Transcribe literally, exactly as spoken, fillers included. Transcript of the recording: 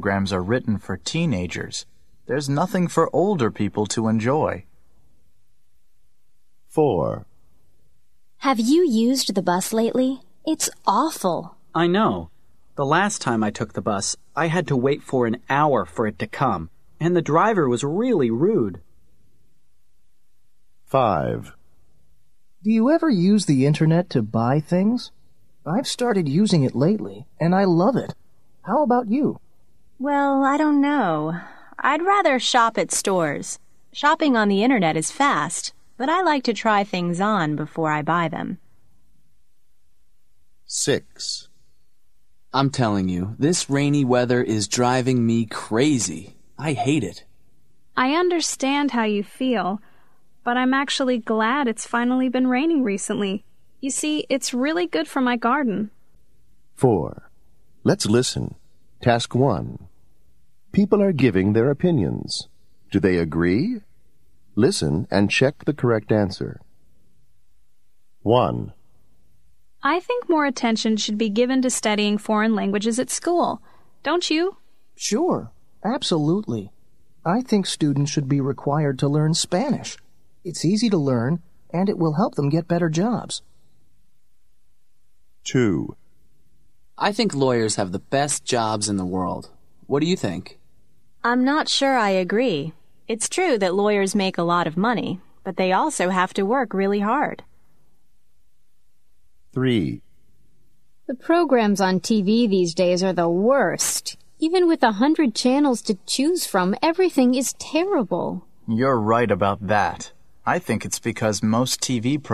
programs are written for teenagers. There's nothing for older people to enjoy. four. Have you used the bus lately? It's awful. I know. The last time I took the bus, I had to wait for an hour for it to come, and the driver was really rude. five. Do you ever use the internet to buy things? I've started using it lately, and I love it. How about you? Well, I don't know. I'd rather shop at stores. Shopping on the internet is fast, but I like to try things on before I buy them. six. I'm telling you, this rainy weather is driving me crazy. I hate it. I understand how you feel, but I'm actually glad it's finally been raining recently. You see, it's really good for my garden. four. Let's listen. Task one. People are giving their opinions. Do they agree? Listen and check the correct answer. one. I think more attention should be given to studying foreign languages at school. Don't you? Sure, absolutely. I think students should be required to learn Spanish. It's easy to learn, and it will help them get better jobs. two. I think lawyers have the best jobs in the world. What do you think? I'm not sure I agree. It's true that lawyers make a lot of money, but they also have to work really hard. three. The programs on T V these days are the worst. Even with a hundred channels to choose from, everything is terrible. You're right about that. I think it's because most T V programs